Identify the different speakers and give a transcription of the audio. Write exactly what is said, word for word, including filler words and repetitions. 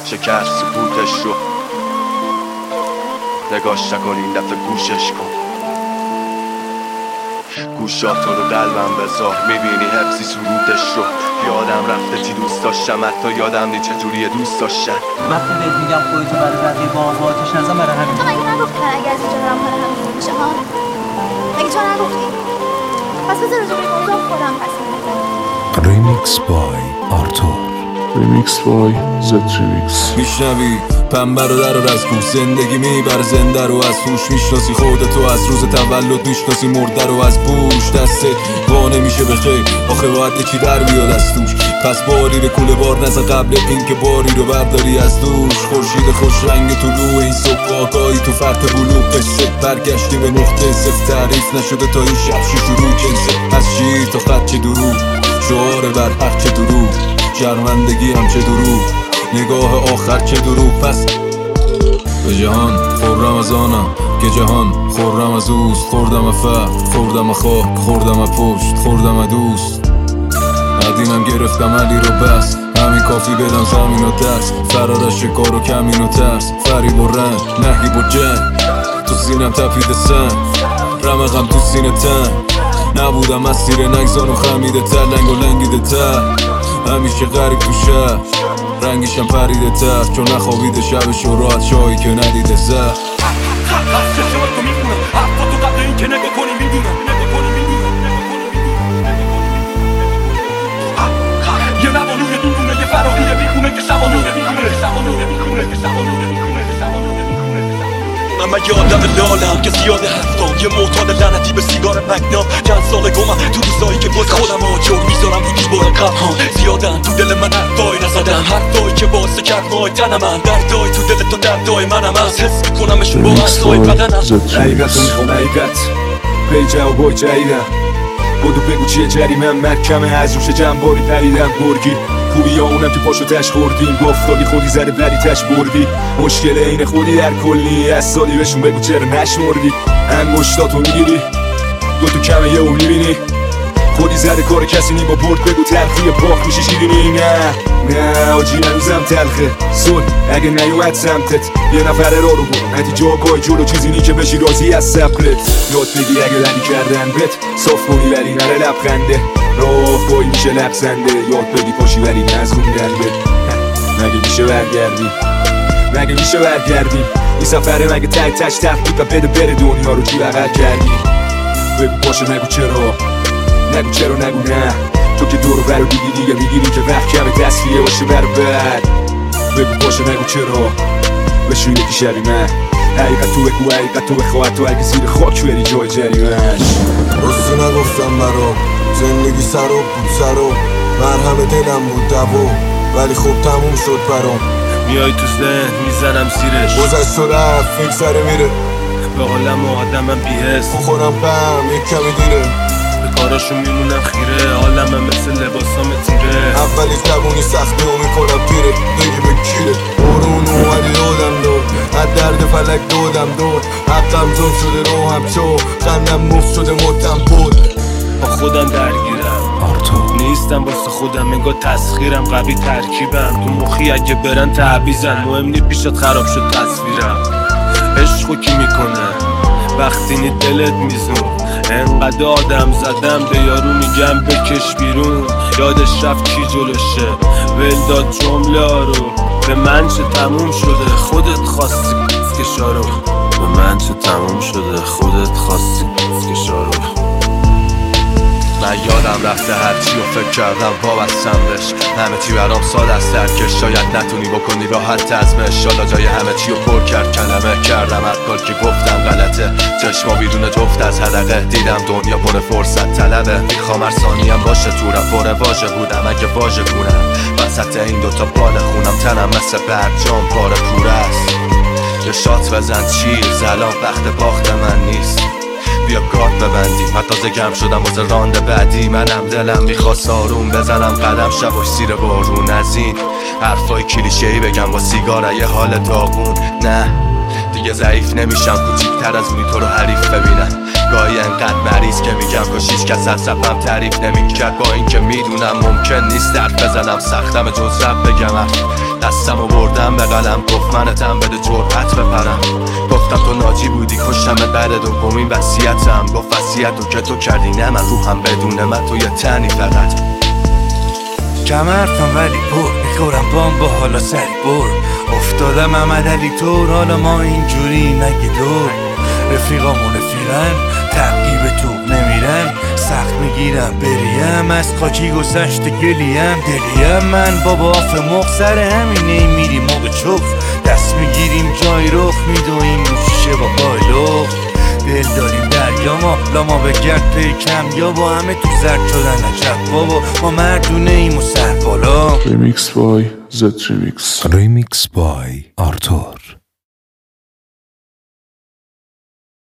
Speaker 1: شکست سکوتش رو نگاش نکن، این دفعه گوشش کن. گوشاتو رو قلبم بذار، میبینی حفظی سرودش رو. یادم رفته چی دوست داشتم، حتی یادم نی چجوریه دوست داشتم.
Speaker 2: وقتی بهت میگم خودتو برای بقیه با آقا آتش نزن برای همین.
Speaker 3: تو مگه نگفتی من اگه از اینجا برم حال همین میشه ها؟ مگه تو نگفتی؟ پس بذار راجع به موضوع خودم تصمیم بگیرم.
Speaker 4: ریمیکس بای آرتور.
Speaker 5: ریمیکس بای زد ریمیکس.
Speaker 6: میشنوی پنبه رو در و از کوه، زندگی میبر زنده رو از هوش. میشناسی خودتو از روز تولد، میشناسی مرده رو از بوش. دستت وا نمیشه به خیر، آخه باید یکی در بیاد از توش. پس باری به کوله بار نزن قبل این که باری رو برداری از دوش. خورشید خوش رنگ طلوع این صبح آگاهی تو فرط بلوغ. قصه برگشتی به نقطه صفر، تعریف نشده تا این شب شی شروع. کنسه از شیر تا خط چه دروغ، شعار بر حق چه دروغ، شرمندگی هم چه دروغ، نگاه آخر چه دروغ. پس به جهان خورم از آنم که جهان خورم از اوست. خوردم فقر، خوردم خاک، خوردم پشت، خوردم دوست. ندینم گرفتم علی رو بس، همین کافی بدم زمین و دست. فرار از شکار و کمین و ترس، فریب و رنگ، نهیب و جنگ. تو سینم تپیده سنگ، رمقم تو سینه تن. نبودم از سیر نگزان و خمیده تر، لنگ و لنگیده تر. همیشه غریب تو شهر، رنگیشم پریده تر. چون نخوابیده شبش و راحت شایی که ندیده زهر.
Speaker 7: چشمات تو میخونه حرفا تو قبل این که نگاه کنی میدونه، نگاه کنی میدونه، یه نوانوی دونونه، یه فراغیه میخونه که شبانونه میخونه، شبانونه میخونه، که شبانونه میخونه، که شبانونه میخونه. من یه آدم لالم که زیاده حرفام، یه معتاد لعنتی به سیگار مگنام. چند سال گمم تو روزایی که باز خودم آجر میذارم رو دیوارم قبهام. زیادن تو دل من حرفای نزدم، حرفایی که باعث کرد مای تن من. دردای تو دل تو دردای منم هست، حس میکنمشون با اصلای بدنم.
Speaker 8: حقیقت رو میخوام، حقیقت پی جوابای جدیدم. بودو بگو چیه جریمم، محکمه از روش جنباری پریدم. برگی خوبی یا اونم که پاشو تش خوردیم، بافتادی خودی زده بری تش بردی. مشکل این خودی در کلی، از سالی بهشون بگو چرا نشمردی. انگشتاتو میگیری دو تو کمه یه اون میبینی، خودی زده کار کسی نی با برد بگو تلخیه باخت میشه شیرینی. نه نه آجی هنوزم تلخه سل اگه نیومد سمتت. یه نفره را رو برو نتیجه آگاهی جلو، چیزی نی که بشی راضی از صبرت. یاد بگیر اگه لنی کردن بت صاف کنی ولی نره لبخنده. راه بایی میشه لبسنده، یاد بگی پاشی ولی نزدون گرده. مگه میشه برگردی، مگه میشه برگردی. این سفره مگه تک تش تفکیب و بده بره دنیا رو چی بغل کردی. بگو باشه نگو چرا، نگو چرا نگو نه. تو که دورو برو دیگی دیگه میگیری که وقت کمه تصفیه باشه برو بر. بگو باشه نگو چرا، بشو یکی شبی من. حقیقت تو بگو، حقیقت تو بخواه، تو اگه زیر خاک بری جای جریمش.
Speaker 6: رسو نگفتم برام زندگی سر و بود سر و مرهم دلم بود دوا، ولی خوب تموم شد برام.
Speaker 7: میای تو ذهن میزنم زیرش،
Speaker 6: گذشت و رفت فکر سره میره.
Speaker 7: به حالم و آدمم بیهست،
Speaker 6: بخورم قم یک کمی دیره.
Speaker 7: به کاراشون میمونم خیره، حالمم مثل لباسام تیره.
Speaker 6: اولی جوونی سخته و میکنم پیره، بگی به کیره. برون اومدی دادم داد، از درد فلک دادم داد. حقم زن شده رو هم چو، خندم مفت شده متم بود.
Speaker 7: با خودم درگیرم
Speaker 4: آرتور.
Speaker 7: نیستم واسه خودم، انگار تسخیرم قوی ترکیبم. تو مخی اگه برن تعویزن، مهم نی پیشت خراب شد تصویرم. عشقو کی میکنه وقتی نی دلت میزون. انقدر آدم زدم به یارو میگم بکش بیرون. یادش رفت کی جلوشه، ول داد جمله ها رو. به من چه تموم شده، خودت خواستی کشارو. به من چه تموم شده، خودت خواستی کشارو.
Speaker 1: من یادم رفته هرچی و فکر کردم وابستم بهش. همه چی برام ساده است درکش، شاید نتونی بکنی راحت تزمش. حالا جای همه چی رو پر کرد کلمه، کردم هر کار که گفتم غلطه. چشما بیرون جفت از حدقه، دیدم دنیا پر فرصت طلبه. میخوام هر ثانیم باشه تورم پر واژه بودم اگه واژه کنم. وسط این دوتا بال خونم تنم مثل برجام پاره پوره است. یه شات بزن چیر زلان، وقت باخت من نیست. بیا کارت ببندیم، من تازه گم شدم واسه راند بعدی. منم دلم میخواست آروم بزنم قدم، شباش زیر بارون. از این حرفای کلیشه‌ای بگم با سیگاره یه حال داغون. نه دیگه ضعیف نمیشم، کوچیک‌تر از اونی تو رو حریف ببینم. گاهی انقدر مریض که میگم کاش هیچ کس از صفم تعریف نمیکرد. با این که میدونم ممکن نیست حرف بزنم، سختم جز رب بگم. دستم و بردم به قلم گفت منتم بده جرأت بپرم گفتم تو ناجی بودی کشتم بعد دومین وصیتم گفت وصیت رو که تو کردی نه من روحم بدون من تو یه تنی فقط
Speaker 9: کمرتم ولی پر میخورم بام با حالا سری بر افتادم محمد علی طور حالا ما اینجوری نگه دور رفیقامون رفیقن تعقیب تو نمیرن سخت میگیرم بریم از خاکی گذشت گلیم دلیم من بابا آف مخسر همینه میریم موقع چخ دست میگیریم جای رخ میدویم نوشه با پایلخ دل داریم دریا ما لاما به گرد پیکم یا با همه تو زرد شدن عجب بابا ما مردونه ایم و سر بالا
Speaker 5: Remix by Z Remix.
Speaker 4: Remix by Arthur.